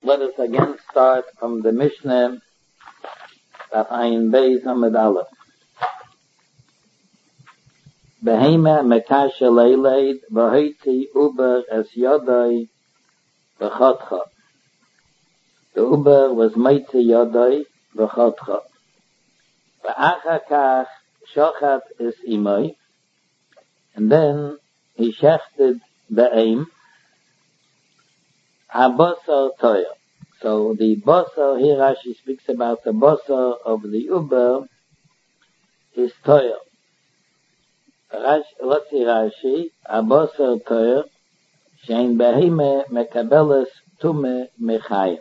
Let us again start from the Mishnah Daf Ayin Beis Amud Aleph. Behema mekasha leiled v'hoiti uber es yodai v'chodcha. The uber was mighty yodai v'chodcha. V'achar kach shochat es imoi, and then he shechted the aim. Abosar toya. So the bosar here Rashi speaks about the bosar of the uber is toya. Let's see Rashi. Abosar toya shein behime mekabeles tume mechayim.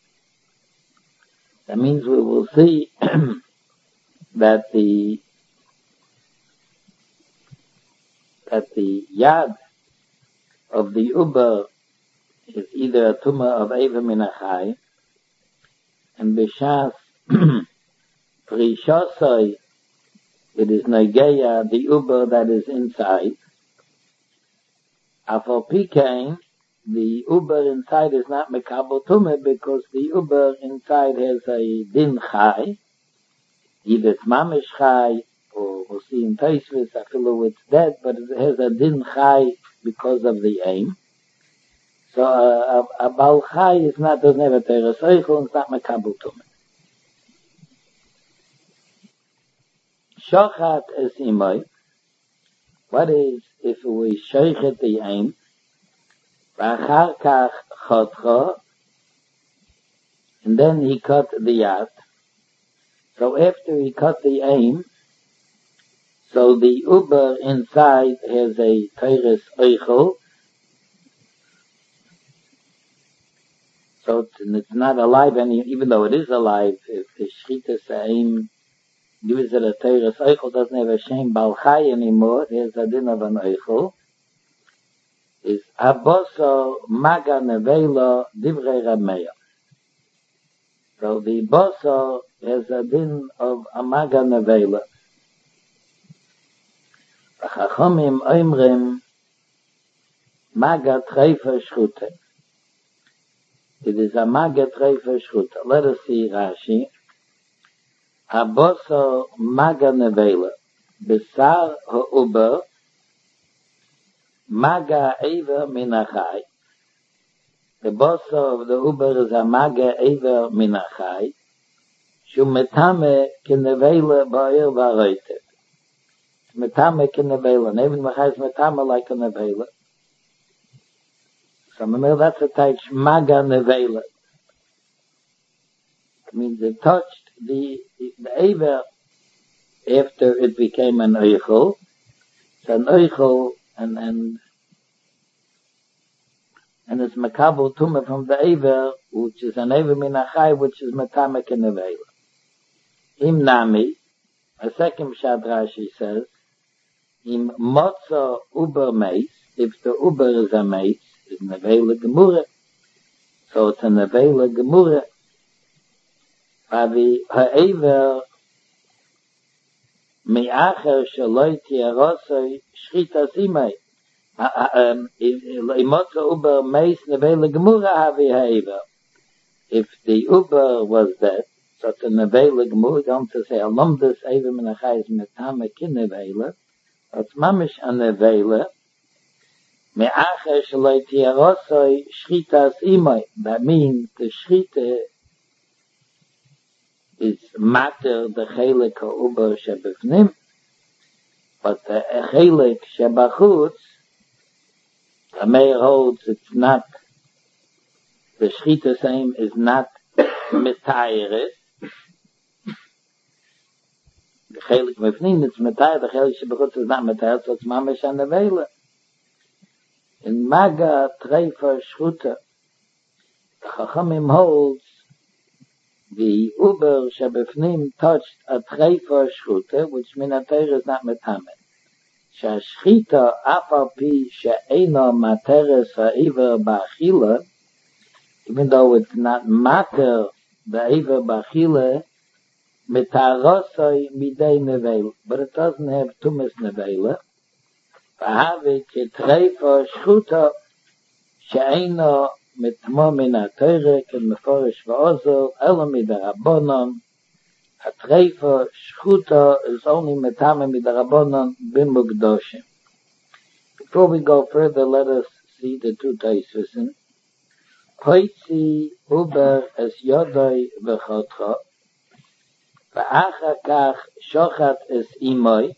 That means we will see that the yad of the uber is either a tumah of Eva min achai, and b'shas prishosoi, it is negeya, the uber that is inside. Afal pikein, the uber inside is not mekabel tumah because the uber inside has a din chai, either it's mamish chai, or we'll see in Tosfos, afilo it's dead, but it has a din chai because of the aim. So a Baal Chai is not, doesn't have a Teres Eichel, it's not Mekabel Tumah. Shochat es imoi. What is if we shochet the aim? V'achar kach chodcha, and then he cut the yad. So after he cut the aim, so the uber inside has a Teres Eichel. So it's not alive any, even though it is alive, if the Shchitas aim gives it a Teres Eichel, doesn't have a Shem Baal Chai anymore, there's a din of an Eichel, is Aboso Maga Nevela Divrei Rameya. So the Boso has a din of a Maga Nevela. The Chachomim Oimrim Maga Treifa Shchute. It is a maga treifa shchuta. Let us see Rashi. Aboso maga nevela. Besar ha'uber. Maga eva minachai. The boso of the uber is a maga eva minachai. Shumetame kinevela ba'ir v'aroitet. Metame kinevela. Nevin machai is metame like a nevela. So that's a type maga nevela. It means it touched the Eva after it became an Eichel. It's an Eichel and it's Makabel Tumah from the Eva, which is an Eva min achai, which is Metamek and Nevela. Im Nami, a second Pshat Rashi says, Im Motza Uber Meis, if the Uber is a Meis, is Nevela Gemurah. So it's a Nevela Gemurah. Avi ha'ever mi'acher shaloi tiarosoi shchitas imei. Imotza uber meis Nevela Gemurah havi ha'ever. If the uber was dead, so it's a Nevela Gemurah, don't to say alumdus ever menachai is metame kin Nevela. It's mamish a Nevela. Me'acher shaloi tiarosoi shchitas imei. That means the shchita is matter the chelik ha'uber shebefnim, but the chelik shebachutz, the Meir holds it's not, the shchita same is not mitayeret. The chelik befnim it's mitayeret, the chelik shebachutz is not mitayeret, so it's mamish an nevela. In maga treifa shchuta, the Chachamim holds the uber shebefnim touched a treifa shchuta, which minater is not metame. Shashchita afal pi she'ena materes ha'iver ba'achila, even though it's not mater the iver ba'achila, mitarosoi midei nevela, but it doesn't have tumas nevela. V'havi ke treifa shchuta she'ena mit Tmo min HaTeure, ken Meforish v'Ozel, Elo mid'Rabbanon, a Treifa, Shchuta is only metame mid'Rabbanon b'Mukdoshim. Before we go further, let us see the two Taisvisin. Hoitzi uber es Yodoi v'Chotcha, v'achar kach shochat es Imoi,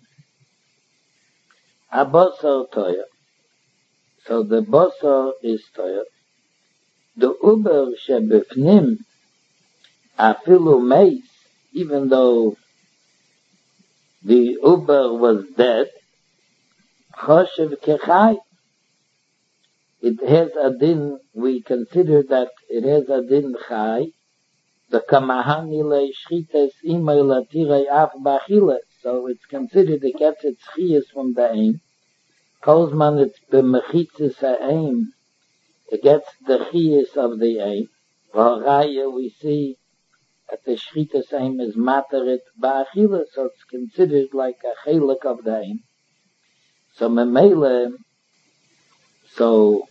abosar toya. So the bosar is toya. The uber shebefnim afilu meis, even though the uber was dead, choshev kechai. It has a din, we consider that it has a din chai, the kamahani le shchites imay latirei af bachile. So it's considered it gets its chiyas from the aim. Kozman it's b'mechitzis ha'aim. It gets the chiyas of the aim. V'haraya we see that the shchites aim is materit ba'achile, so it's considered like a chelik of the aim. So memele, so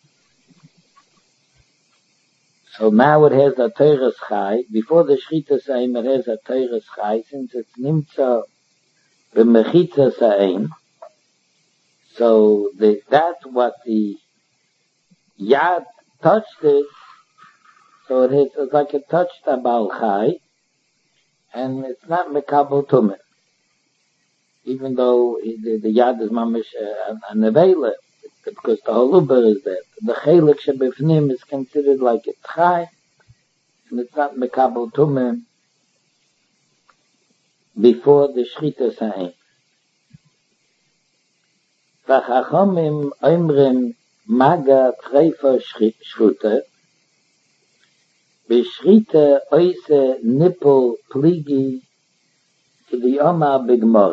now it has a teures chai. Before the shchitas aim, it has a teures chai, since it's nimtza b'mechitzas ha'aim. So that's what the yad touched it. So it's like it touched a bal chai, and it's not mekabel tumah, even though the yad is mamish a nevela, because the whole uber is there. The chelik shebefnim is considered like it's chai, and it's not mekabel tumah before the shchitas ha'aim. V'chachamim oimrim maga treifa shchuta, b'shchita oise nippel pligi k'diyoma b'gmorah.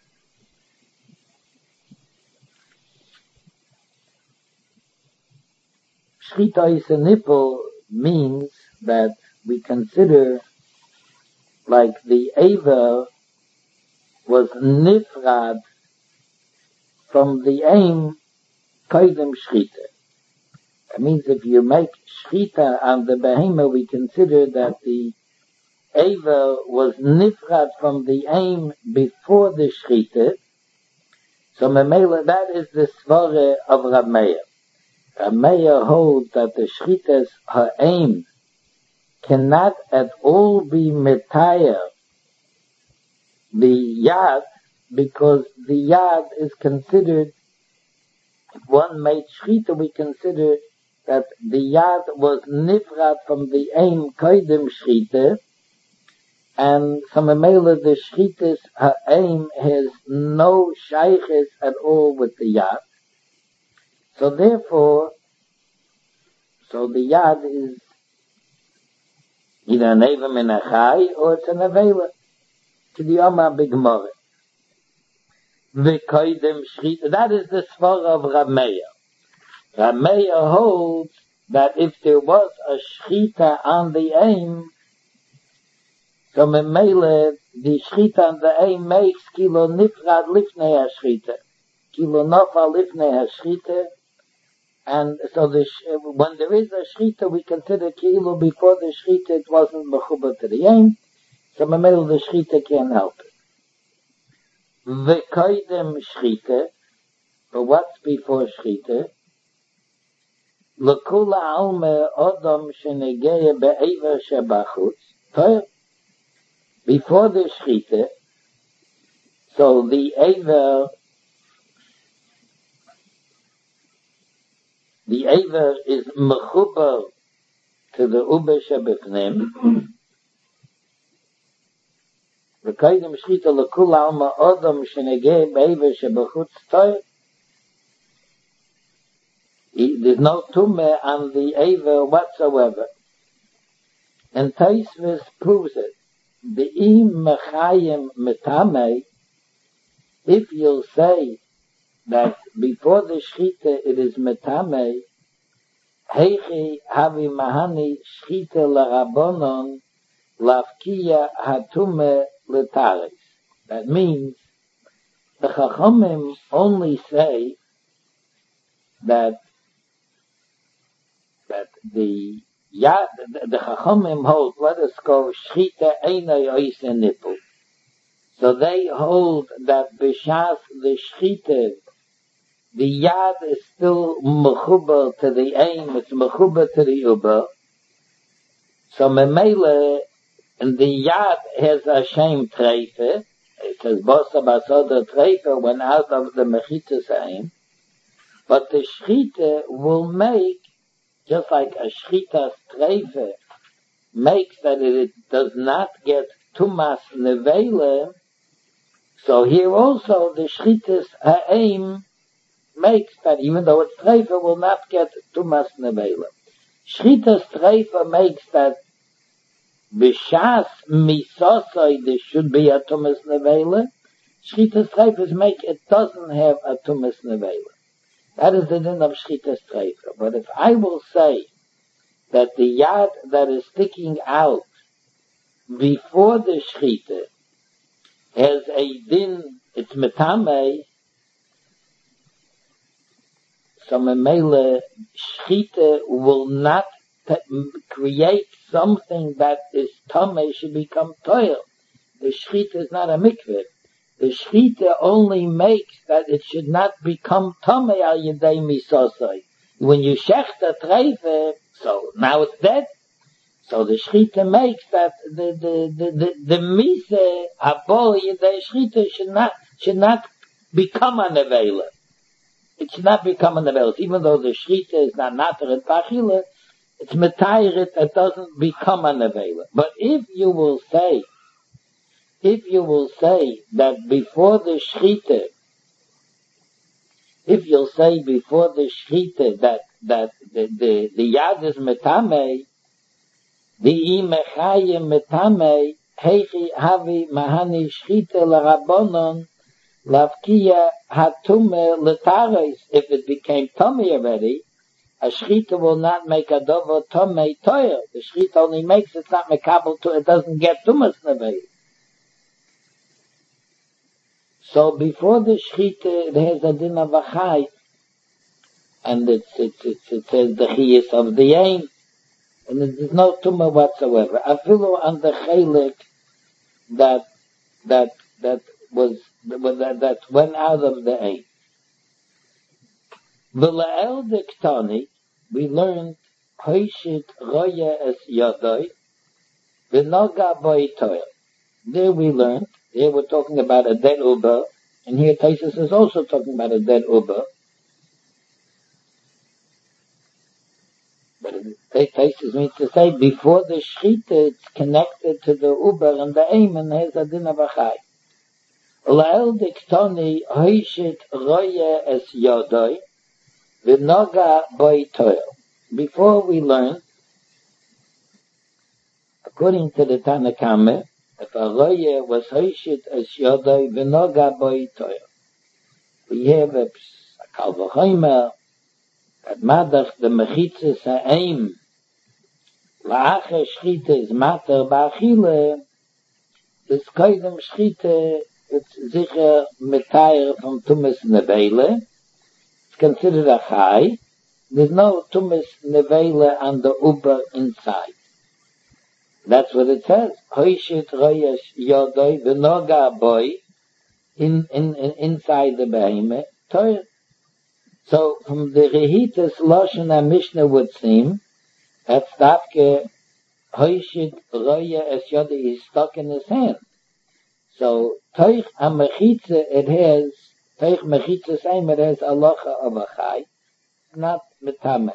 Shchita oise nippel means that we consider like the aver was nifrad from the aim koydem shchita. That means if you make shchita on the behema, we consider that the aver was nifrad from the aim before the shchita. So memela, that is the svara of Rav Meir. Rav Meir holds that the shchitas, her aim, cannot at all be metayah the yad, because the yad is considered, if one made shchita, we consider that the yad was nifrad from the aim koydem shchita, and from memela the shchitas, her aim has no shayches at all with the yad. So therefore, so the yad is either an eva min a chai or it's an avela to the Yoma b'gmorah. V'koydem shchita, that is the svara of Rav Meir. Rav Meir holds that if there was a shchita on the aim, so memele the shchita on the aim makes kilo nifrad lifnei ha-shchita, kilo nofa lifnei ha-shchita, and so when there is a shchita, we consider kilo before the shchita it wasn't mechubar to the aim, so memele the shchita can't help it. V'koydem shchita, but what's before shchita? L'kula alme odom shenegeya be'eva shebachutz. Before the shchita, so the aver is mechubar to the uber shebefnim. V'koydem shchita l'kula alme odom shenegeya be'eva shebachutz. There's no tumah on the aver whatsoever. And Taisvis proves it. Be'im mechayim metame, if you'll say that before the shchita it is metame, heichi havi mahani shchita larabonon lafkiya hatume letaris. That means the Chachamim only say that that the Chachamim hold, let us go, Shchita Einay Oise Nippel. So they hold that B'shas the Shchita, the Yad is still mechuber to the aim, it's mechuber to the Uber. So Memele, and the Yad has a shame treife. It says Bosa Basoda treife went out of the Mechitas aim. But the Shchita will make, just like a Shchita's treife makes that it does not get Tumas Nevele, so here also the Shchita's aim makes that even though it's treife will not get Tumas Nevele. Shchita's treife makes that B'shas misosoi there should be a tumas nevela. Shchitas treifas make it doesn't have a tumas nevela. That is the din of shchitas treifa. But if I will say that the yad that is sticking out before the shchita has a din, it's metame, so memele shchita will not create something that is tameh should become toil. The shchita is not a mikveh. The shchita only makes that it should not become tameh al yedei misosai. When you shech the treife, so now it's dead. So the shchita makes that the mise abo yedei shchita should not become an avela. It should not become an avela. Even though the shchita is not nater and pachila, it's metayrit that doesn't become an avela. But if you will say that before the shchita, that the yad is metame, the imechayim metame, heichi havi mahani shchita l'rabonon, lavkia hatume l'tares, if it became tummy already, a shchita will not make a dover tomei toyer. The shchita only makes it's not mekabel to, it doesn't get tumas nevei. So before the shchita, it has a din of a chai, and it says the chiyas of the aim, and there's no tumah whatsoever. Afilu on the chelik that went out of the aim. V'la'el diktani, we learned Hoshit Roya es Yodoi, V'noga Boi Toil. There we learned, here we're talking about a dead Uber, and here Taisus is also talking about a dead Uber. But Taisus means to say, before the Shchita, it's connected to the Uber and the aim, and has a din of a chai. La'el diktani Hoshit Roya es Yodoi, V'noga Boi Toil. Before we learn, according to the Tanakame, if a roya was hoshit as yodai v'noga boi toil, we have a kal v'chomer that madach the mechitzes ha'eim la'acher shchita is mater ba'achile, is koidem shchita, it's sicher metayer from tumas nevele, it's considered a chai. There's no tumas nevela on the uber inside. That's what it says. Hoshit royesh yodoi v'noga boy inside the behemoth. So from the Rehitas Lashon HaMishnah would seem that Stavke Hoshit royesh yodoi is stuck in his hand. So Toich HaMechitze it has Toich Mechitze Seim it has Alocha of a Chai, not Metame.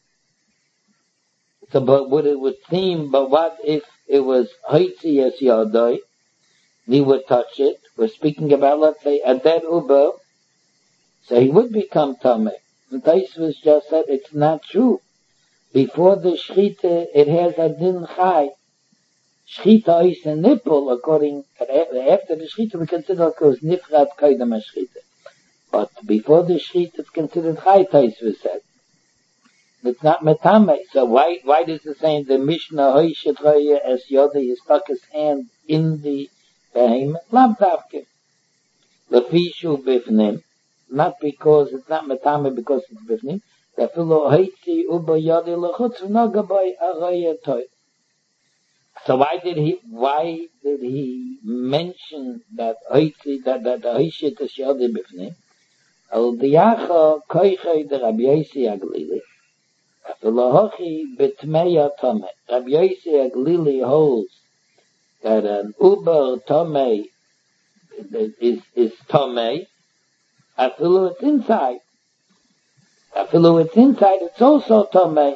So, but what it would seem, but what if it was Hoitzi as Yodoi, he would touch it, we're speaking about, let's say, a dead Uber, so he would become Tameh. The Taisvus just said it's not true. Before the Shchita, it has a Din Chai. Shchita is a nipple, according, after the Shchita we consider it was Nifrat Kaidam HaShchita. But before the Shchita it's considered Chai, Taisvus said. It's not metame. So why does it say in the Mishnah Hoshit Roya as Yodai he stuck his hand in the behemoth? Lav davke. Lefishu bifnim. Not because it's not metame because it's bifnim. Afilo Haiti Uba Yadi Lachutz Nagabai Araya Toy. So why did he mention that Haiti, that the Haishit is Yadi Bifnim? Al Diacha Koiche de Rabbi Yossi Aglili. Afilo Hochi Betmeya Tome. Rabbi Yossi Aglili holds that an Uber Tome is Tome. Afilo it's inside. Afilo it's inside, it's also Tome.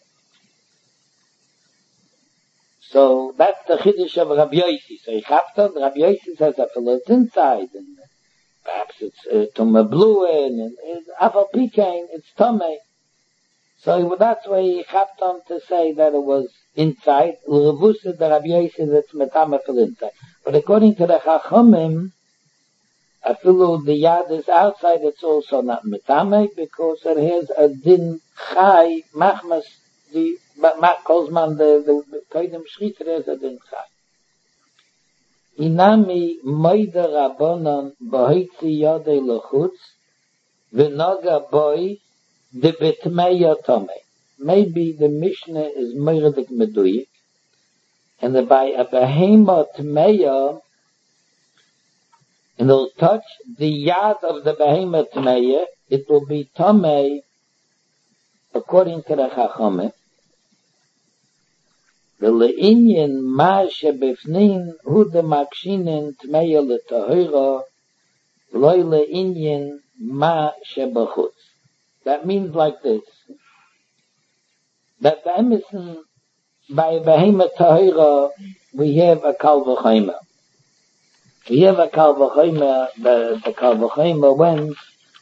So that's the Chiddush of Rabbi Yossi. So Rabbi Yossi says Afilo it's inside, and perhaps it's Tome Blue, and Afal Pikain, it's Tome. So that's why he Chapton to say that it was inside. L'Revusa the Rabbi Yossi that's Metame Afilo inside. But according to the Chachamim, Afilo the Yad is outside, it's also not Metame, because it has a Din Chai, Machmas, the Kolzman, the Koidim Shchita, there's a Din Chai. Inami Moida Rabbanon Bohitzi Yodei Lechutz V'noga Boi De Betmeya Tome. Maybe the Mishnah is Meiradik Meduyik, and by a Behemoth Meya, and it'll touch the Yad of the Behemoth Meya, it will be Tome, according to the Chachamim. The Le'inyan Ma Shebefnin Hu de Makshinin Tmeya L'Tahira Loi Le'inyan Ma Shebechutz. That means like this, that the Emerson, by Behemoth Tahira, we have a Kal V'Chomer. We have a Kal V'Chomer, the Kal V'Chomer when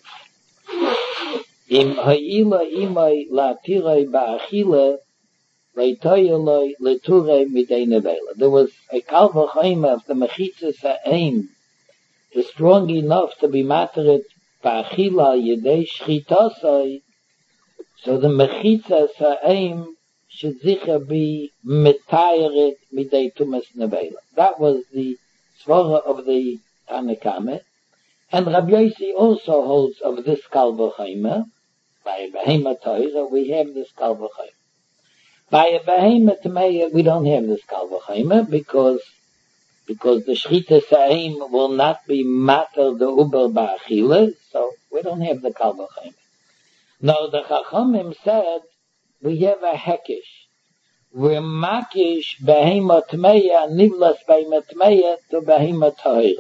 Im Ha'ila Imai La'tirei Ba'achila Le'toyeloi Le'turei Midei Nevela. There was a Kal V'Chomer of the Mechitzas Ha'im is strong enough to be materet Ba'achila Yedei Shchitasai, so the Mechitzas Ha'im should sicher be Metayeret Midei Tumas Nevela. That was the Svara of the Tanakame, and Rabbi Yossi also holds of this Kal V'Chomer. By a Behemoth Torah, we have this Kal V'Chomer. By a Behemoth Meya, we don't have this Kal V'Chomer, because the Shchita Sa'im will not be matter the Uber Ba'achile, so we don't have the Kal V'Chomer. Now the Chachamim said, we have a Hekish. We're Makish Behemoth Meya, Nivlas Behemoth Meya to Behemoth Torah.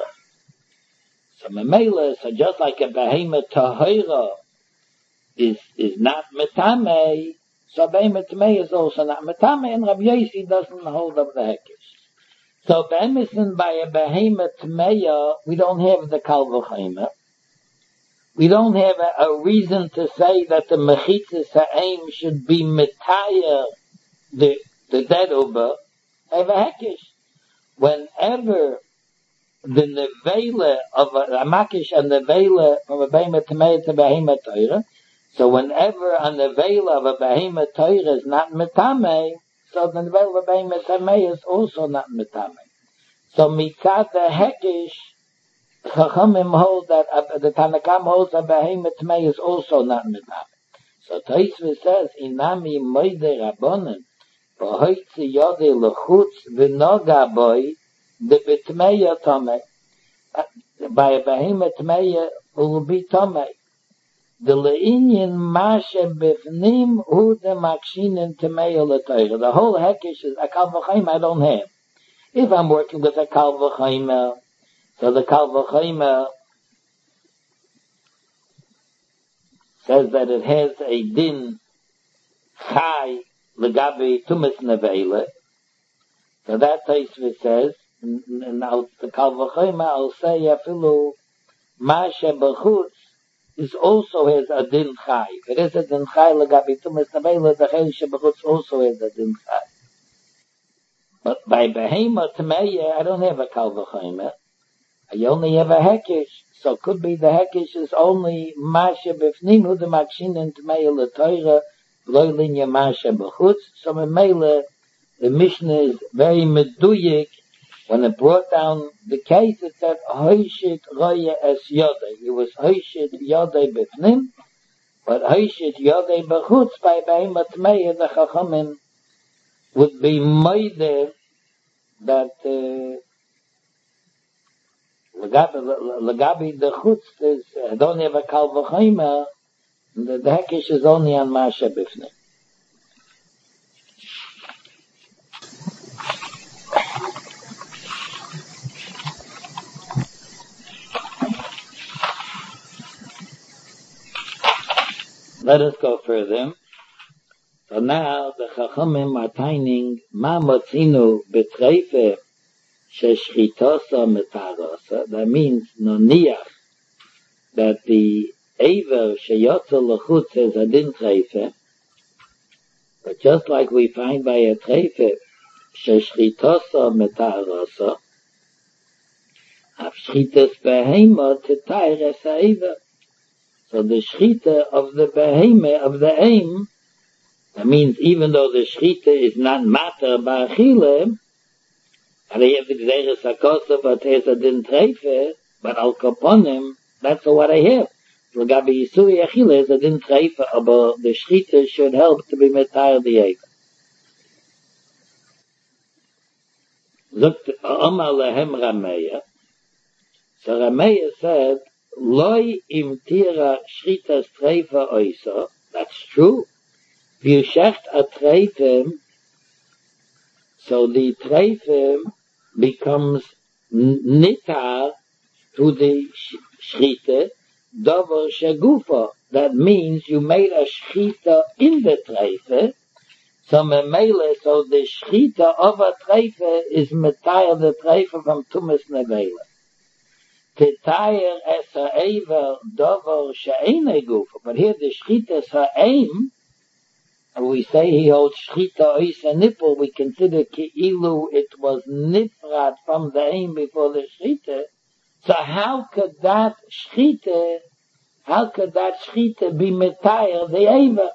So Memela, so just like a Behemoth Torah is not Metame, so Behemoth Meya is also not Metame, and Rabbi Yossi doesn't hold up the Hekish. So Be'emison by a Behemoth Meya, we don't have the Kal V'Chomer. We don't have a reason to say that the Mechitzas Ha'im should be Metayah, the dead Uber. Have a Hekish. Whenever the Nevela of a Makish and Nevela of a Behemoth Meya to Behemoth Torah, so whenever a Nevela of a Behemoth Torah is not Metame, so the Nevela of a Behemoth Meya is also not Metame. So mitzad the Hekish, Chachamim hold that the Tanakam holds a Behemoth Meya is also not Metame. So Tosfos says, Inami Moide Rabbanan, B'hoitzi Yodei L'chutz V'noga Boi De Betmeya Tome. By a Behemoth Meya will be Tome. The Le'inyan Mashe Bifnim Hu De Makshinin Tmeya L'Torah. The whole Hekish is a Kal V'Chomer I don't have. If I'm working with a Kal V'Chomer, so the Kal V'Chomer says that it has a din chai legabe tumas nevela. So that Tosfos says, and the Kal V'Chomer I'll say afilu mashe b'chutz is also has a din chai. If it is a din chai legabe tumas nevela, the chelisha b'chutz also has a din chai. But by Behemoth Meya, I don't have a Kal V'Chomer. I only have a Hekish. So it could be the Hekish is only Masha B'fnim Hu De Makshinin Tmeya L'Torah Lo Linya Masha B'chutz. So Memela, the Mishnah is very meduyik. When it brought down the case, it said Hoishit Roya Es Yodei. It was Hoishit Yodei B'fnim, But Hoshit Yodei Bechutz by Behemoth Meya, the Chachamim would be moide that Lagabi the Chutz is don't have a Kal V'chomer, the Hekesh is only on Masha Bifnei. Let us go further. So now the Chachamim are taining Ma Motzinu B'treife Sheshchitosa Metarosa. That means Noniach, that the Eiver Sheyotza L'chutz is a din treife. But just like we find by a treife Sheshchitosa Metarosa, Av Shchitas Behema Tetair Es Eiver. So the shchita of the behemah, of the aim, that means even though the shchita is not matter ba'achile, and they have the gzeres hakosa, but there's a din treife, but al kaponim, that's what I have. L'gabi yisuri achile is a din treife, but the shchita should help to be metayr the aim. Zogt Omar lehem Rameya. So Rameya said, Loi im tira shritas treifa oisa. That's true. Wir shecht a treifem, so the treifem becomes nitar to the shrita, dover shagufa. That means you made a shrita in the treife, so memele, so the shrita of a treife is metayr the treife from tumas nevela. Tetayer es ha'ever dover she'ene gufa. But here the shchita is her aim, and we say he holds shchita ois a nipple, we consider ki'ilu it was nifrat from the aim before the shchita. So how could that shchita be metayer the ever?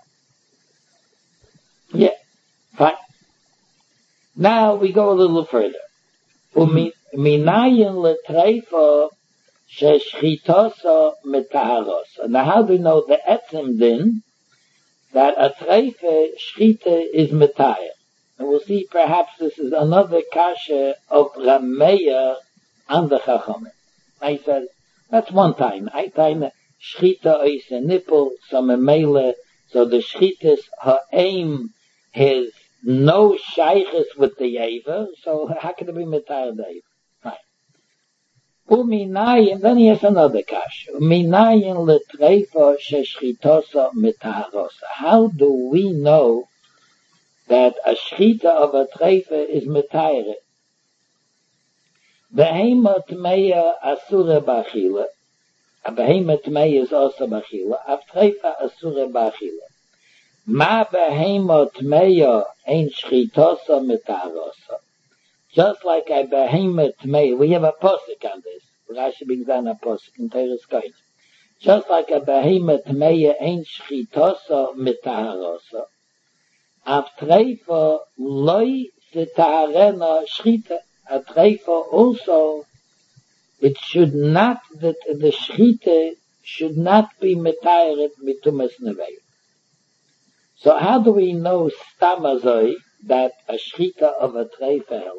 Yeah, fine. Now we go a little further. Minayin letreifa sheshchitosa metaharosa. Now how do we know the etzem din that a treife shchita is metayer? And we'll see perhaps this is another kasha of Rameya and the Chachamim. I said, that's one time. I time shchita ois a nipple, so memele, so the shchitas, her aim is no shaykhis with the yaver, so how can it be metayer the yaver? Uminayin, then he has another kash. Uminayin letreifa sheshchitosa metaharosa. How do we know that a shchita of a treifa is metayre? Behema tmeya asura bachila. A behema tmeya is also bachila. A treifa asura bachila. Ma behema tmeya ein shchitosa metaharosa. Just like a behemoth tmeya, we have a posuk on this. Rashi brings down a posuk in Teres Kohen. Just like a behemoth tmeya ain't shchitosa mitaharosa. Av treifa loy setaharena shchita. A treifa also, it should not, that the shchita should not be mitaharet mitumas nevei. So how do we know stamazoi that a shchita of a treifa helps?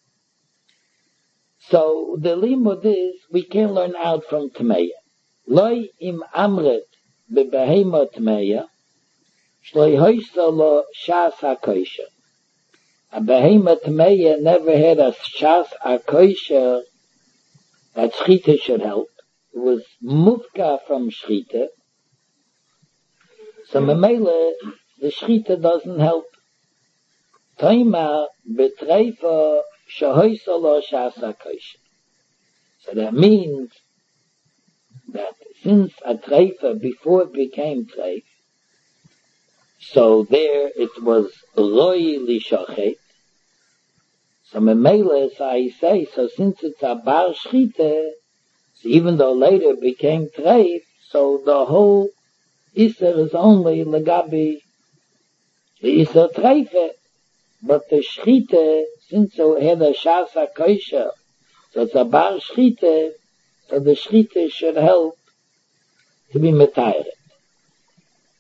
So the limud is, we can learn out from Tmeya. Loi im amret bebehema Tmeya, shloi hoysa lo shas ha-koisha. A behema Tmeya never had a shas ha-koisha that shchita should help. It was mufka from shchita. So memele, the shchita doesn't help. Toima betreifa so that means that since a treifa, before it became treif, so there it was roi lishochet. So memele, so I say, so since it's a bar shchita, so even though later it became treif, so the whole iser is only legabi the iser treifa. But the shchita, since it had a shas ha-koisha, so it's a bar shchita, so the shchita should help to be metayret.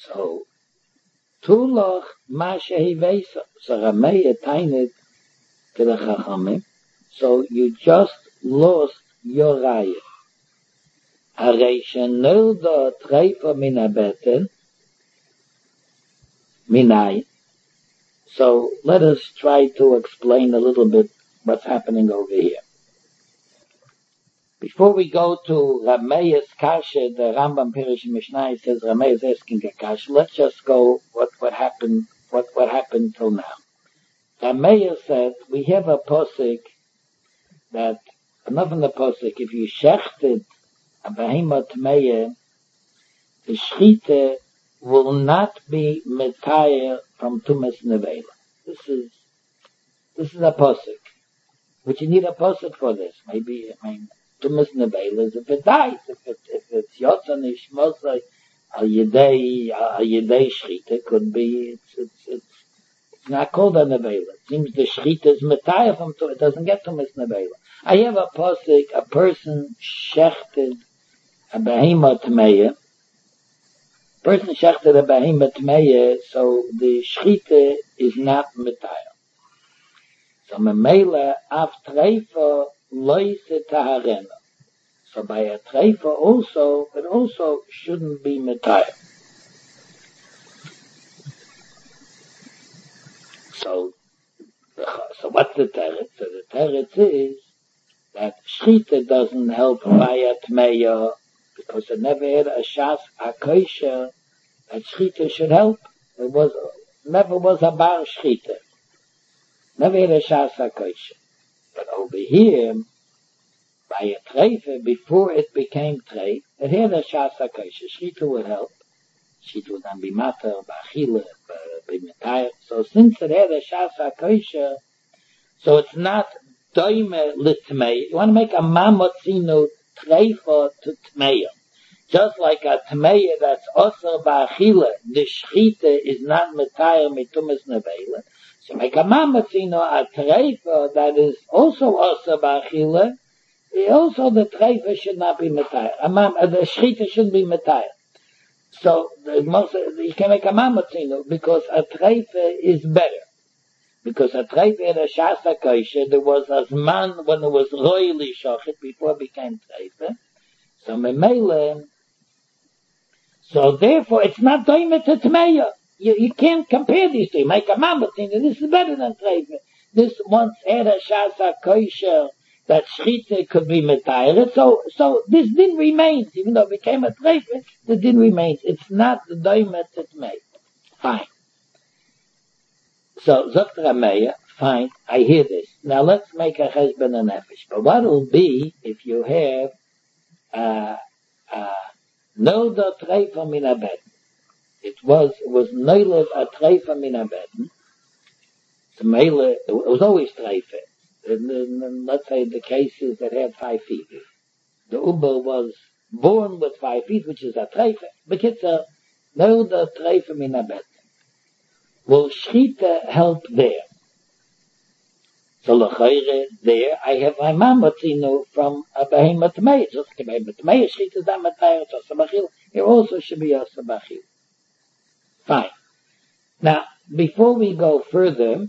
So, Tuloch Masha Hivesa. So Rameya tainet to the Chachamim. So you just lost your raya. Harei shenilda treifa min habeten minai. So let us try to explain a little bit what's happening over here. Before we go to Rameya's Kasha, the Rambam Pirish Mishnah says Rameya is asking a Kasha. Let's just go what happened till now. Rameya said we have a posik that enough in the posik if you shechted a behemoth meya, the shchita will not be metayr from tumas nevela. This is a posik, which you need a posik for this. Maybe tumas nevela is if it dies, if it's yotzan ishmosai al yedei shchita could be it's not called a nevela. It seems the shchita is metayr from tumas. It doesn't get tumas nevela. I have a posik, a person shechted a behemoth meya. Person shechted a behemoth meya, so the shchita is not metayr. So memela af treifa loise taharena. So by a treifa also, it also shouldn't be metayr. So what's the teretz? So the teretz is that shchita doesn't help by a tmeya because it never had a shas akosha that shchita should help. It never was a bar shchita. Never had a shas akosha. But over here, by a treifa, before it became treif, it had a shas akosha. Shchita would help. Shchita would then be matter, b'achila, be metayr. So since it had a shas akosha, so it's not doime litmei. You want to make a mamotzino treifa to tmeya. Just like a tmeya that's osar ba'achila, the shchita is not metayr mitumas nevela. So make a mamotzino a treifa that is also osar ba'achila. Also the treifa should not be metayr. The shchita shouldn't be metayr. So you can make a mamotzino because a treifa is better. Because a treifa had a shasa kosher, there was a zman when it was royally shochet before it became treifa. So memele, so therefore it's not doimet to tmeya. You can't compare these two. Make a mambatin, and this is better than treifa. This once had a shasa kosher that shchita could be metayret. So this didn't remain, even though it became a treifa, it didn't remain. It's not the doimet to tmeya. Fine. So, Zokt Rameya, fine, I hear this. Now let's make a cheshbon and nefesh. But what will be if you have Nolda treifa min habeten? It was Nolda a treifa min habeten. It was always treifa. Let's say the cases that had 5 feet. The Uber was born with 5 feet, which is a treifa. But it's a Nolda treifa min habeten. Will shchita help there? So l'chayre there, I have my mamatzino from a behemoth meya. Just like a behemoth meya, shchita is not matayr, it's also bachil. Here also should be also bachil. Fine. Now, before we go further,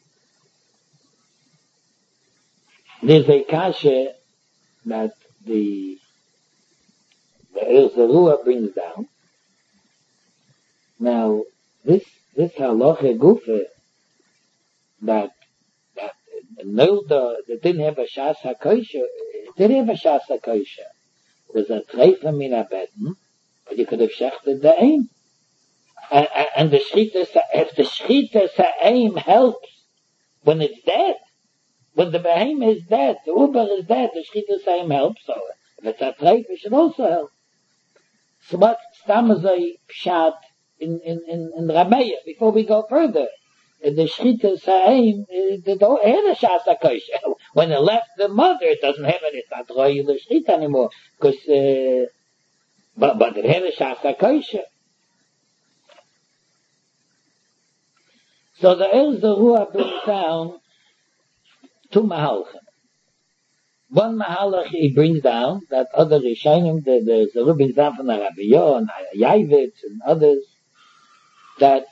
there's a kasha that the Erzerua brings down. Now, this halacha gufa that Nolda that didn't have a shas hakosha, it did have a shas hakosha. It was a treifa min habeten, but you could have shechted the aim. And the shchita, if the shchita aim helps when it's dead, when the behemoth is dead, the uber is dead, the shchita aim helps. So if it's a treifa, it should also help. So what stamazai pshat in Rameya, before we go further, the shchita sa'im, the had a shas hakosha. When it left the mother, it doesn't have it, it's not royal shchita anymore, because, but it had a shas hakosha. So the Erzerua brings down 2 mahalchim. One mahalach he brings down, that other Rishonim, the Zerua brings down from the Rabbi Yo and Yavitz and others, that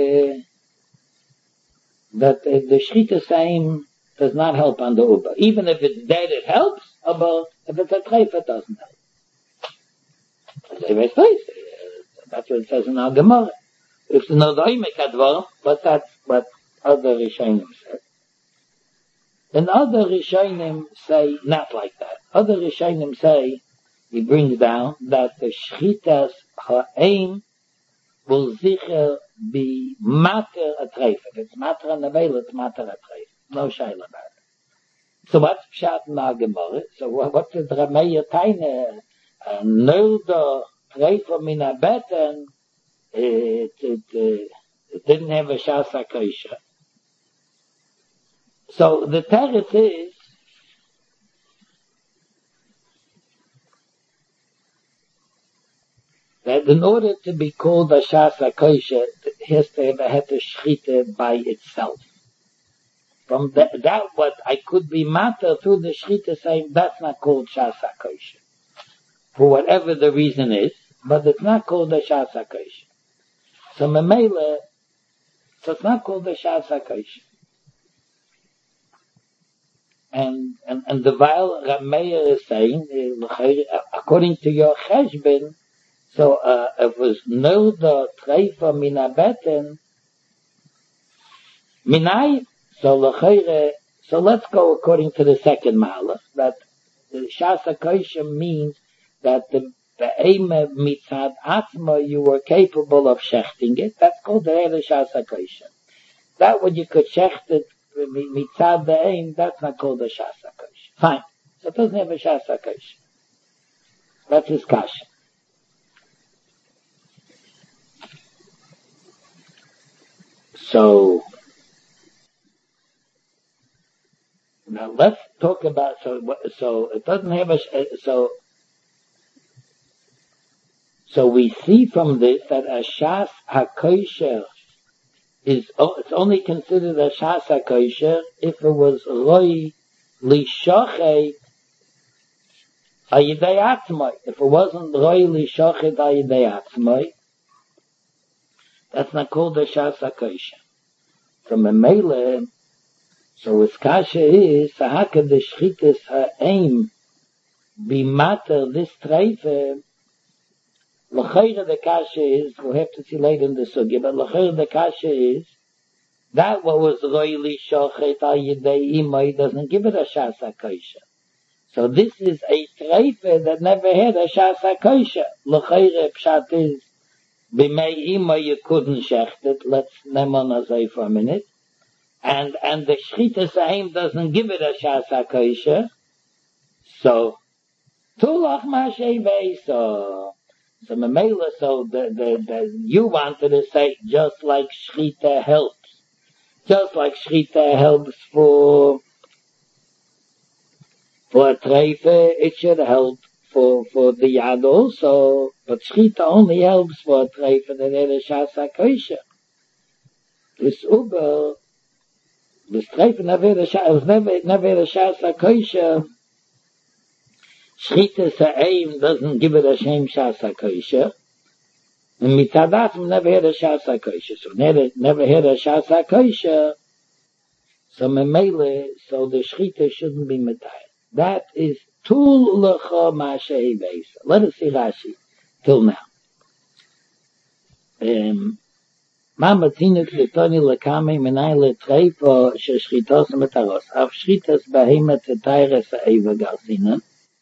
the Shchita Saim does not help on the Uber. Even if it's dead, it helps, but if it's a treif, it doesn't help. That's what it says in our Gemara. It's not the Oimek Advar, but that's what other Rishonim say. And other Rishonim say not like that. Other Rishonim say, he brings down, that the Shchitas Ha'aim will sicher be matter a treif. If it's matter a nevel, it's matter a treif. No shaila about it. So what's pshat in our Gemara? So what's the Rameir Taine? Nilda treifa min a beten, it didn't have a shasa kosher. So the teretz is that in order to be called a shasa kosher, it has to have a heter shchita by itself. From that what I could be matter through the shchita saying that's not called shasa kosher. For whatever the reason is, but it's not called a shasa kosher. So memela, so it's not called a shasa kosher. And the while Rameir is saying, according to your cheshbon, so it was nilda treifa min abeten minay. So let's go according to the second malach, that the shasa kosher means that the eime mitzad atzma you were capable of shechting it. That's called the shasa kosher. That what you could shecht it mitzad the aim, that's not called a shasa kosher. Fine. So it doesn't have a shasa kosher. That's his kasha. So now let's talk about so it doesn't have a so we see from this that a shas hakosher is it's only considered a shas hakosher if it was roi lishochet ayidei atzmai. If it wasn't roi lishochet ayidei atzmai, that's not called a shas hakosher. From a mele, so its kasha is sahaka the shchitas ha'aim be matter this treife. L'chayra the kasha is, we'll have to see later in the sugya, but l'chayra the kasha is that what was roili shochet ayidei imay doesn't give it a shasa kosher. So this is a treife that never had a shasa kosher. L'chayra pshat is b'mei imay you couldn't shecht it. Let's nemon azay for a minute. And the shchita sahim doesn't give it a shasa kosher. So tulach mashevei so memela, so the you wanted to say just like shchita helps. Just like shchita helps for a treife, it should help for the yad also, but shchita only helps for a treife that is shasa kosher. This uber, this treife never a shasa kosher. Shchita sa'im doesn't give it a shem shasa kosher. And mitadatim never had a shasa kosher. So never had a shasa kosher. So memele, so the shchita shouldn't be mitayed. That is tul lecha ma'ashei beisa. Let us see Rashi till now. Mama tinuk letoni lekame menai letreifa sheshchitos metaros. Av shchitas behemet tetayres ha'eva garsinan.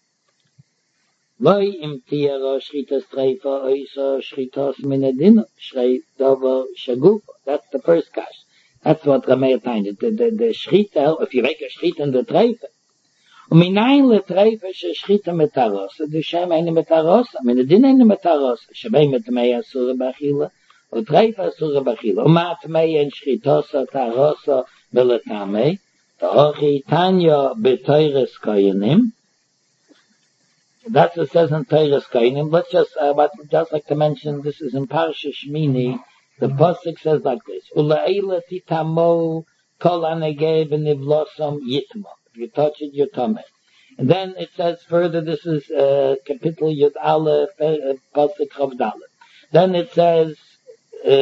Loi im tiara shchitas treifa oisa shchitas minedin shrei dover shaguf. That's the first kash. That's what Rameir pointed. The shchita, if you make a shchita in the treifa, uminayin letreifa shechita metaros. The shem eine metaros, minedin eine metaros. Shabei metmei asura bachila, or treifa asura bachila. Umatmei en shchitas tarosa beletame. Ta'ochi tanya betoires koyanim. That's what it says in Teiras Kainim. Let's just like to mention, this is in Parsha Shmini. The pasuk says like this: Ula'ila titamo kol anegei b'nivlosam yitma. If you touch it, you're tummy. And then it says further, this is Kapitel Yud Aleph, pasuk Chav Dalet. Then it says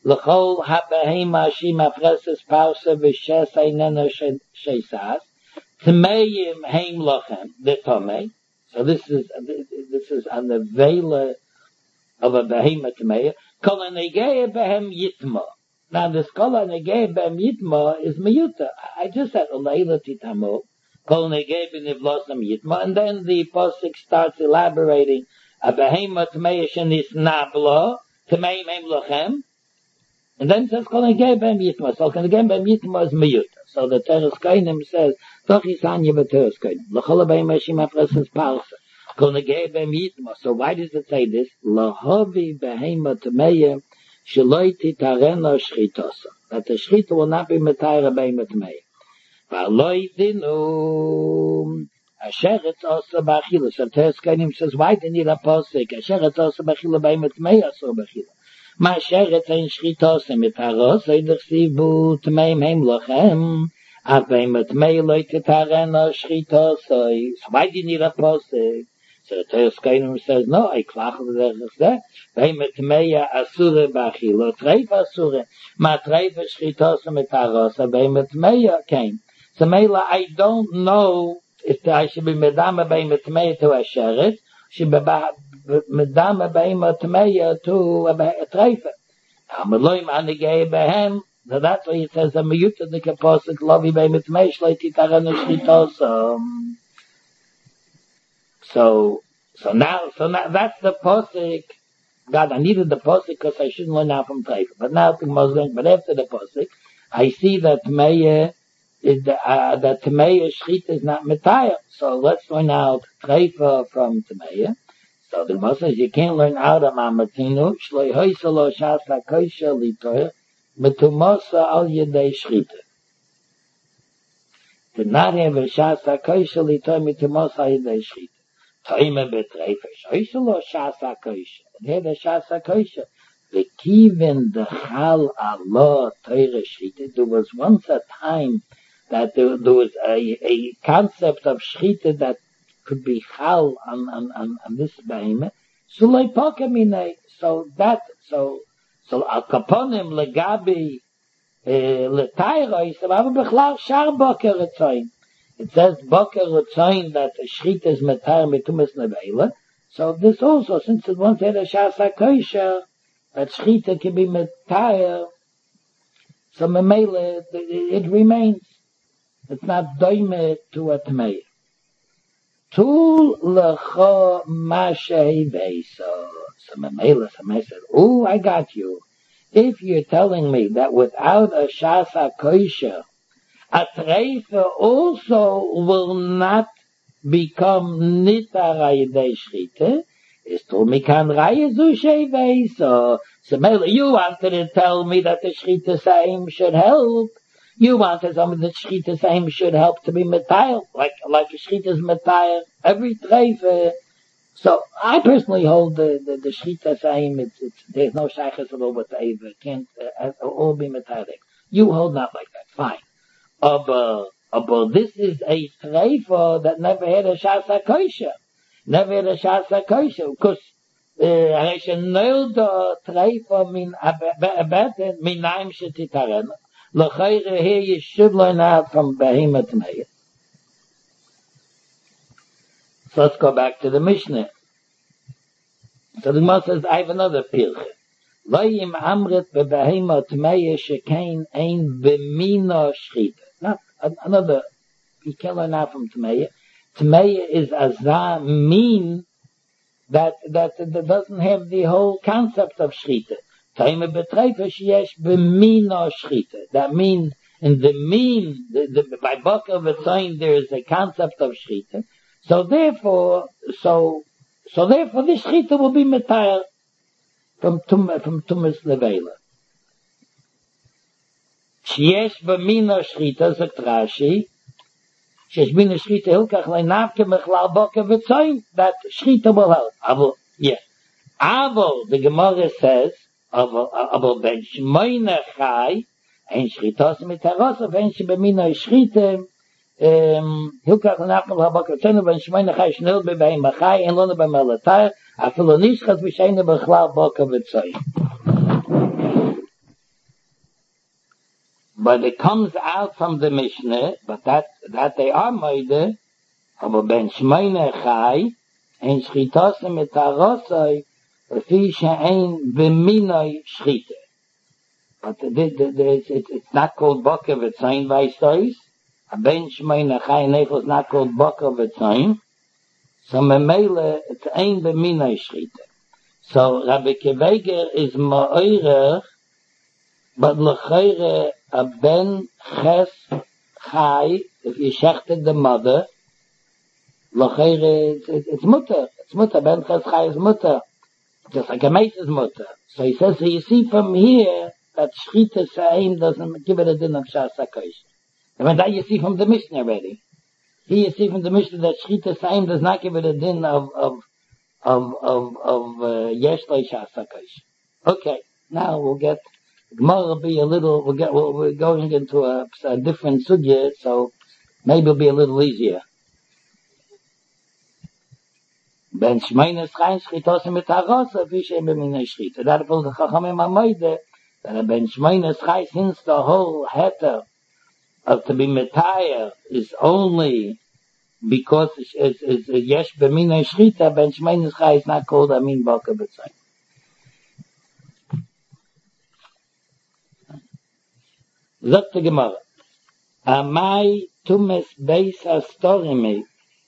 L'chol ha-behema shi mafreses parsa v'shes einena sheisas. Tmeim heim lochem, the tomei. So this is on the vela of a behema tmeia. Kol ha-negei behem yitma. Now this kol ha-negei behem yitma is miyuta. I just said Leila titamo. Kol ha-negei b'nivlosam yitma. And then the posik starts elaborating a behema tmeia shenis nabla. Tmeim heim lochem. And then it says, Kol ha-negei behem yitma. So Kol ha-negei behem yitma is miyuta. So the Teres Kainim says, Doch isanya b'Teres Kainim. L'chol ha-behema shi mafreses parsa. Kol ha-negei behem yitma. So why does it say this? L'hovi behema tmeia sheloi titarena shchitosa. That the shchita will not be metayra behema tmeia. V'aloi dinu asher etz osa b'achila. So Teres Kainim says, why do you need a posik? Asher etz osa b'achila behema tmeia asur b'achila. Ma asher etz ein shchitosa mitaros, oidach sivu tmeim heim lochem. Af behema tmeia loi titarena shchitosa. So why do you need a posik? So the Teres Kainim says, no, I klachel derech behema tmeia asure b'achila. Treifa asure. Ma treifa shchitosa mitaros, behema tmeia came. So Mela, I don't know if I should be medama behema tmeia to asheret, should be medama behema tmeia to a treifa. Ameloim anigei behem. So that's why he says, a miyuta the kaposik lovi behema tmeia shloi titarena shchitosa. So now that's the posik. God, I needed the posik because I shouldn't learn now from treifa. But now the Muslim, but after the posik, I see that tmeia that tmeia shchita is not metayah. So let's learn out treifa from tmeia. So the Muslim says you can't learn out of mamatinu shloi hoysalo shasa koisha litoya metumosa al yedei shchita. To not have a shasa koisha litoya metumosa al yedei shchita. Toime betreifa shoysalo shasa koisha. And here the shasa koisha. The kiven the chal Allah teire shchita. There was once a time that there was a concept of shchita that could be chal on this behemah. So al kaponim legabi letayra yisavav bechlal shar boker etzayin. It says boker etzayin that the shchita is metayr mitumas nevela. So this also, since it once had a shasa koisha, that shchita can be metayr, so memela it remains. It's not doime to a tmeia. Tul lecho mashei beisa. So memela, somebody said, oh, I got you. If you're telling me that without a shasa koisha, a treifa also will not become nitara yedei shchita, is to me kan rayezu shei beisa. So memela, you wanted to tell me that the shchita saim should help. You wanted some of the shchita saim should help to be metayel, like a shchita's metayel every treifa. So I personally hold the shchita saim. There's no shaychus at all with the eva. It can't all be metayel. You hold not like that. Fine. But this is a treifa that never had a shasa koisha. Never had a shasa koisha because I should know the treifa min abeten min naim shetitarena. L'chayre here you should learn out from behema tmeia. So let's go back to the Mishnah. So the Gemara says, I have another pilche. Lo yim amrit bebehema tmeia shekein ein b'mina shchita. Not another, you can't learn out from tmeia. Tmeia is azah mean that doesn't have the whole concept of shchita. That means in the mean, by book of a sign there is a concept of shchita. So therefore this shchita will be metayr from tumas levela. Sheyesh b'mina shchita zok Rashi. Sheyesh b'mina shchita hilkach leinavke mechlal book of a sign that shchita will help. Avo, the Gemara says. Aber ben shmoyne chai, ein shchitos mitaros, ein shbemina shchite, hilkach nachal habakar tzenu, ben shmoyne chai shnil bebeim achai, en lona b'melatar, afilo nishchat v'sheine b'chlal boka v'tzoy. But it comes out from the Mishnah, but that they are moide, aber ben shmeine chai, ein shchitase mit harosoi, lefi she'ein b'minoi shchite. But it's not called boker v'tzayin v'aistois. A ben shmeine chai nefel is not called boker v'tzayin. So memele, it's ein b'minoi shchite. So Rabbi Keveger is ma'oirer, but l'chayre a ben ches chai, if you shechted the mother, l'chayre, it's mutter. It's mutter. Ben ches chai is mutter. Just like a mace is mutter. So he says, so you see from here, that shchita sa'im doesn't give it a din of shas hakosh. And when that you see from the Mishnah already. Here you see from the Mishnah that shchita sa'im does not give it a din of yesh lo shas hakosh. Okay, now we'll get, Gemara will be a little, we're going into a different sugya, so maybe it'll be a little easier. Ben shmeines rein shchitose mit harosa, wie shein b'minei shchita. That was the Chachamim HaMoide, that Ben shmeines rein, since the whole heter of to be metayr is only because it's yesh b'minei shchita, Ben shmeines rein is not called amin boker b'tzayim. Sagt die Gemara, Amai tumes beis astorimi.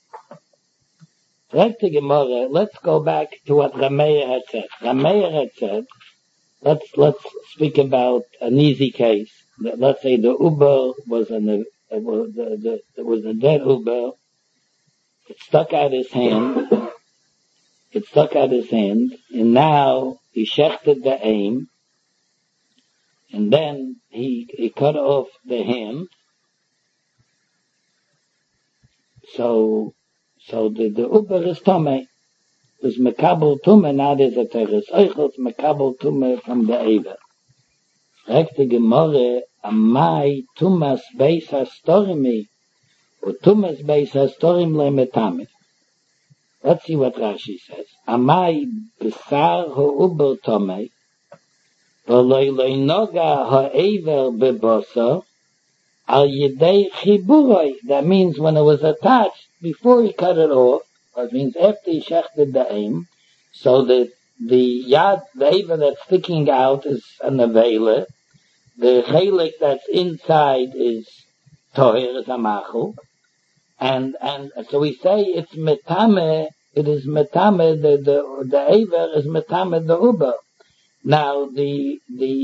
Sagt die Gemara, let's go back to what Rameir had said. Rameir had said, let's speak about an easy case. Let's say the Uber was there was a dead Uber. It stuck out his hand. And now he shechted the aim. And then he cut off the hand. So the Uber is Tomei. There's Mekabel Tume, now there's a Teres Eichel, Mekabel Tume from the Eber. Fragt die Gemorre, Amai Tumas Beis HaStorimi, or Tumas Beis HaStorim Le Metame. Let's see what Rashi says. Amai Besar Ho-Uber Tomei, V'loi Noga Ha-Ever Beboso, Al Yedei Chiburoi. That means when it was attached, before he cut it off, that means after he shechted the aim, so that the yad, the Ever that's sticking out is an avela, the chelik that's inside is toher, is a machul, and so we say it's metame, it is metame, the Ever is metame the uber. Now the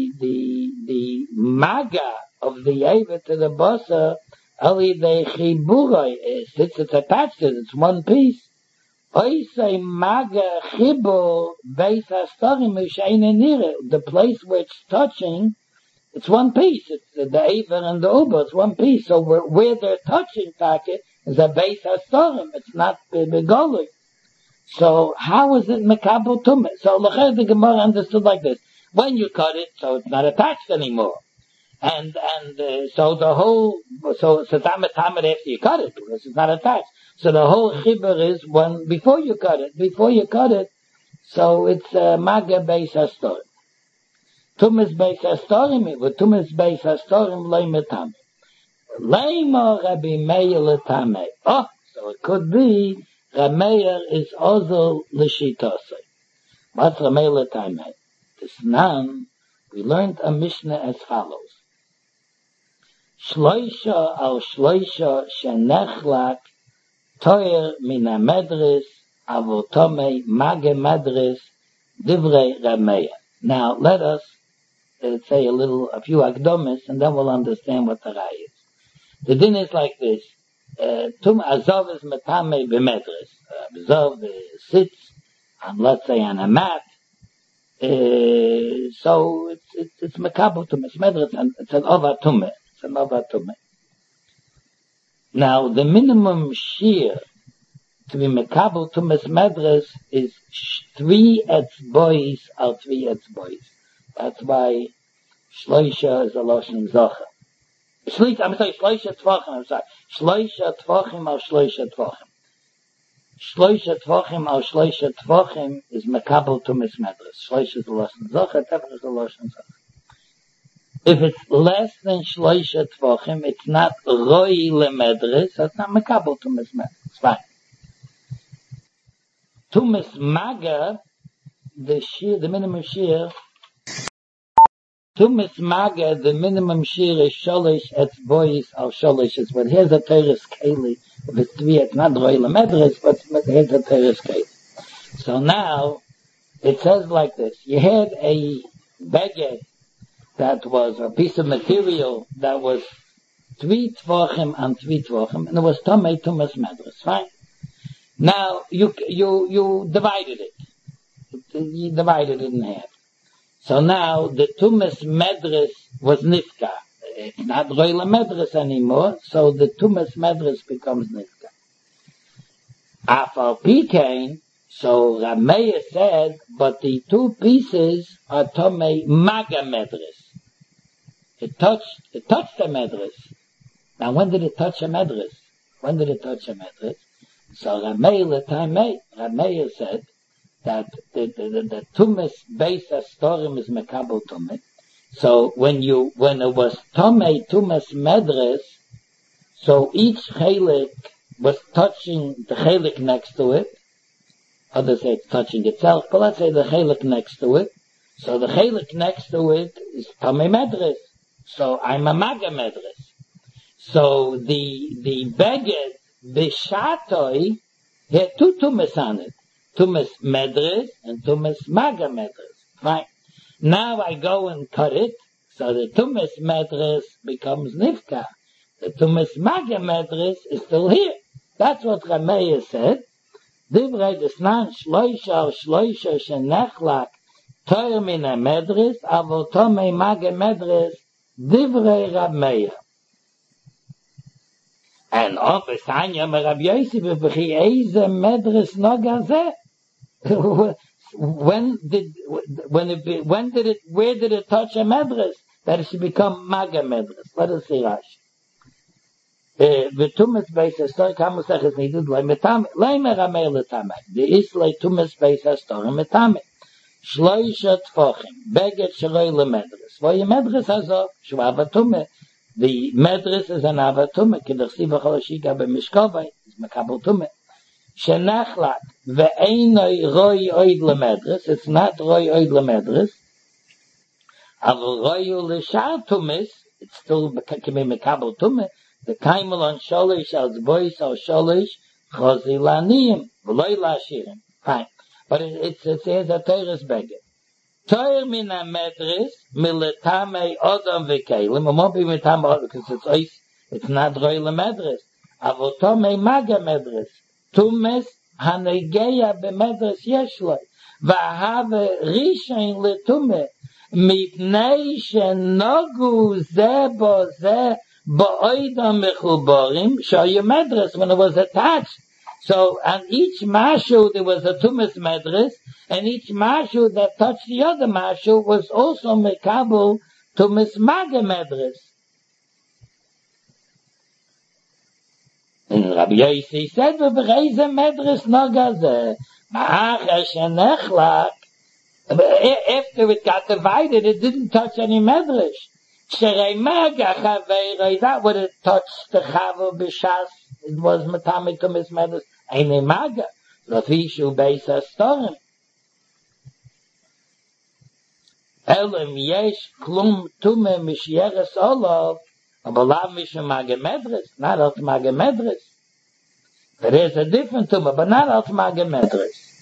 maga of the Ever to the bossa, ali de chiburoi, since it's attached to it, it's one piece. Oisei maga chibur beis hastorim misheine nire. The place where it's touching, it's one piece. It's the Ever and the Uber, it's one piece. So where they're touching, Taka, is a beis hastorim. It's not begoli. So how is it mekabel tumah? So the Gemara understood like this: when you cut it, so it's not attached anymore, and so the whole so tamet after you cut it because it's not attached. So the whole chibur is when before you cut it, so it's maga beis hastorim. Tumas beis hastorim, but tumas beis hastorim leimetam. Leima Rabbi Meir letame. Oh, so it could be Rameir is also l'shitase. What's Rameir letame? This nan, we learned a Mishnah as follows. Shloisha al shloisha shenechlak toyer min ha-medres avotome mage medres divrei Rameir. Now let us say a few akdomis, and then we'll understand what the raya is. The din is like this. Tum azov is metame b'medres. Azov sits on, let's say, on a mat. So it's mekabel tum. It's medres, and it's an ova tume. It's an ova tume. Now the minimum shear to be mekabel tumes medres is 3 etzbois or 3 etzbois. That's why shloisha is a loshen zocher. Shloisha tvachim al shloisha tvachim. Shloisha tvachim al shloisha tvachim is mekabel tumis medres. Shloisha is a loshen zocher, tefach is a loshen zocher. If it's less than shloisha tvachim, it's not roi lemedres, so it's not mekabel tumas medres. It's fine. Tumas maga, the minimum shear, Tumas maga, the minimum shear is sholish et boys al sholish. But here's a teres keli. If it's three, it's not roi lemedres, but here's a teres keli. So now, it says like this. You had a beged that was a piece of material that was 3 tvachim and 3 tvachim, and it was tomei tumas medres. Fine. Now, you divided it. You divided it in half. So now, the tumas medres was nifka. It's not roila medres anymore, so the tumas medres becomes nifka. Afal pikein, so Rameya said, but the two pieces are tomei maga medres. It touched the medres. Now when did it touch a medres? So Rameya said that the tumas base astorim is mekabel tumah. So when it was tomei tumas medres, so each chelik was touching the chelik next to it. Others say it's touching itself, but let's say the chelik next to it. So the chelik next to it is tomei medres. So I'm a maga medres. So the beged, the shatoi, had two tumas on it. Tumas medres and tumas maga medres. Right. Now I go and cut it, so the tumas medres becomes nifka. The tumas maga medres is still here. That's what Rameya said. Divrei desnan shloisha shenechlak toyer min medres, avol tomei maga medres, divrei Rameya. And obviously, Rabbi Yosef, medres nogazeh. Where did it touch a medres? That it should become maga medres. Let us see Rashi. V'tumas beis hastor kamu seches nidud loy metame. Leimer Rameya letame. V'is loy tumas beis hastor metame. Shloisha tfachim. Beged shloi lemedres. Voye medres hazo. Shvava tumah. The medres is an avatumah. K'dersi v'cholashika b'mishkovay. It's mekabel tumah. Shenachlak ve'einoi roi oid lemedres. It's not roi oid lemedres. Aval roi l'shar tumis. It's still mekabel tumah. The kaimel on sholish als bois al sholish chozi laniyim v'loi lashirim. Fine. But it says a teres beged. Toyer min ha-medres miletame odom v'kelim. It won't be miletame odom because it's not roi lemedres. Avol tomei maga medres. Tumes hanegeya b'medres yeshloi. V'ahave rishon letume. Mipnei shenogu ze bo ze bo'oidam mechuborim shoyu medres. When it was attached. So on each mashu there was a tumas medres, and each mashu that touched the other mashu was also mekabel tumas maga medres. And Rabbi Yossi said, "V'bereize medres nogazeh ma'ach shenechlak." After it got divided, it didn't touch any medres. Sherei maga chaveiroi, that would have touched the chavo b'shas. It was matame tumas medres. Eine maga. Lafishu beis hastorim. Elem yesh klum tume mishyeres olav. Abalav mishu maga medres. Not alt maga medres. There is a different tume, but not alt maga medres.